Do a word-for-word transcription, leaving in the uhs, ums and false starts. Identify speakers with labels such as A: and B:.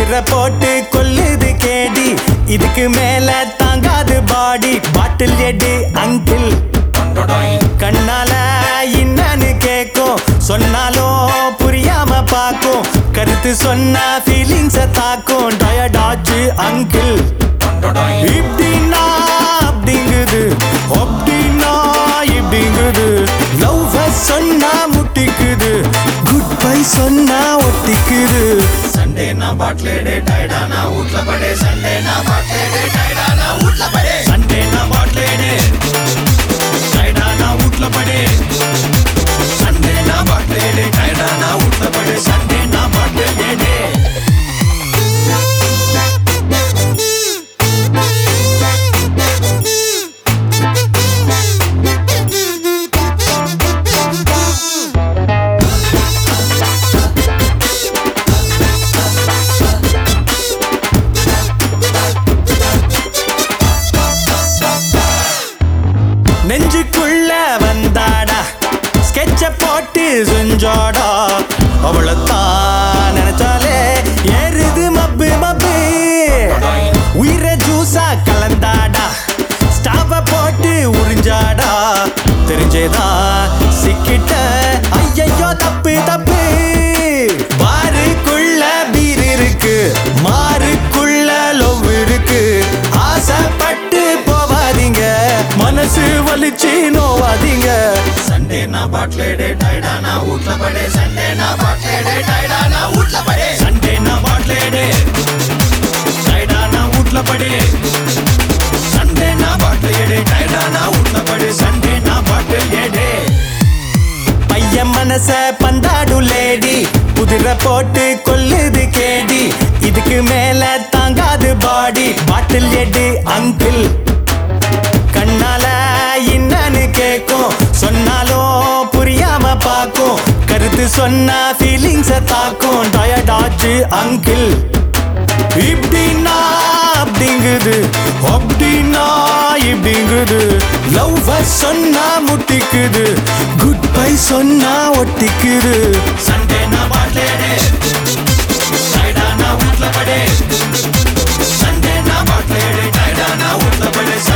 A: குதிரை போட்டு கொல்லுது கேடி இதுக்கு மேல தாங்காது பாடி பாட்டில் எடு அங்கிள் கண்ணால என்னன்னு கேக்கும் சொன்னாலும் புரியாம பாக்கும் கருத்து சொன்னா ஃபீலிங்ஸ தாக்கும் டயர்டாச்சு அங்கிள் இப்படின்னா அப்படிங்குது அப்படின்னா இப்படிங்குது லவ் சொன்னா முட்டிக்குது குட் பை சொன்னா ஒட்டிக்குது
B: சண்டே நான் பாட்லேடே டைடா நான் வீட்ல படே சண்டே நான் பாட்லேடே டைடா நான் வீட்ல படே சண்டே நான் பாட்லேடே டைடா நான் வீட்ல படே சண்டே நான் பாட்லேடே டைடா நான் வீட்ல படே சண்டே நான் பாட்லேடே
A: நெஞ்சுக்குள்ள வந்தாடா ஸ்கெட்ச போட்டு செஞ்சாடா அவளைத்தான் நினைச்சாலே ஏறுது மப்பு மப்பு உயிரை ஜூஸா கலந்தாடா ஸ்டாவ போட்டு உறிஞ்சாடா தெரிஞ்சேதா சிக்கிட்ட ஐயையோ தப்பு தப்பு பாருக்குள்ள பீர் இருக்கு மாருக்குள்ள லவ் இருக்கு ஆசைப்பட்டு போவாதீங்க மனசு வலிச்சு நோவாதீங்க
B: சண்டே நான் பாட்லேடே டைடா நான் வீட்ல படே சண்டே நான் பாட்லேடே டைடா நான் வீட்ல படே சண்டே நான் பாட்லேடே டைடா நான் வீட்ல படே சண்டே நான் பாட்லேடே டைடா நான் வீட்ல படே சண்டே நான் பாட்லேடே
A: பையன் மனச பந்தாடு லேடி குதிரை போட்டு கொல்லுது கேடி இதுக்கு மேல தாங்காது பாடி பாட்டில் எடு அங்கிள் கண்ணால என்னன்னு கேக்கும் சொன்னாலும் புரியாம பாக்கும் கருத்து சொன்னா ஃபீலிங்ஸ தாக்கும் டயர்டாச்சு அங்கிள் இப்படின்னா அப்படிங்குது அப்படின்னா இப்படிங்குது லவ் சொன்னா முட்டிக்குது குட் பை சொன்னா ஒட்டிக்குது
B: சண்டே நான் பாட்லேடே டைடா நான் வீட்ல படே சண்டே நான் பாட்லேடே டைடா நான் வீட்ல படே